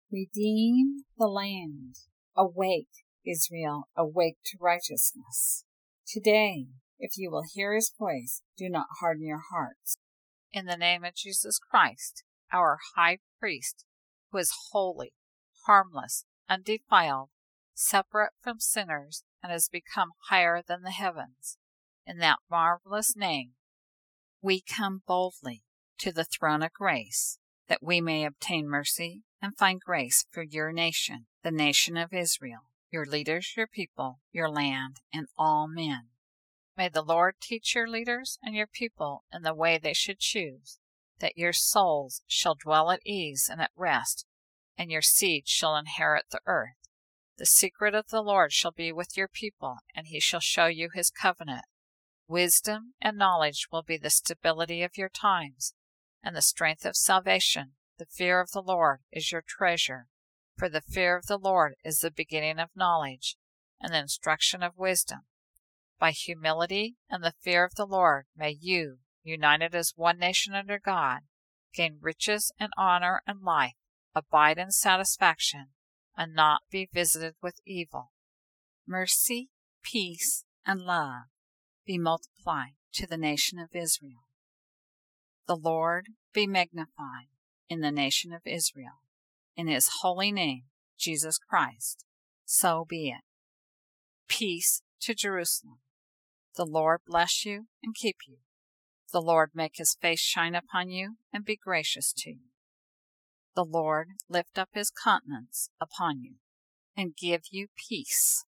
Redeem the land. Awake, Israel, awake to righteousness. Today, if you will hear his voice, do not harden your hearts. In the name of Jesus Christ, our high priest, who is holy, harmless, undefiled, separate from sinners, and has become higher than the heavens, in that marvelous name, we come boldly to the throne of grace, that we may obtain mercy and find grace for your nation, the nation of Israel, your leaders, your people, your land, and all men. May the Lord teach your leaders and your people in the way they should choose, that your souls shall dwell at ease and at rest, and your seed shall inherit the earth. The secret of the Lord shall be with your people, and he shall show you his covenant. Wisdom and knowledge will be the stability of your times, and the strength of salvation. The fear of the Lord is your treasure, for the fear of the Lord is the beginning of knowledge, and the instruction of wisdom. By humility and the fear of the Lord may you, united as one nation under God, gain riches and honor and life, abide in satisfaction, and not be visited with evil. Mercy, peace, and love be multiplied to the nation of Israel. The Lord be magnified in the nation of Israel. In his holy name, Jesus Christ, so be it. Peace to Jerusalem. The Lord bless you and keep you. The Lord make his face shine upon you and be gracious to you. The Lord lift up his countenance upon you and give you peace.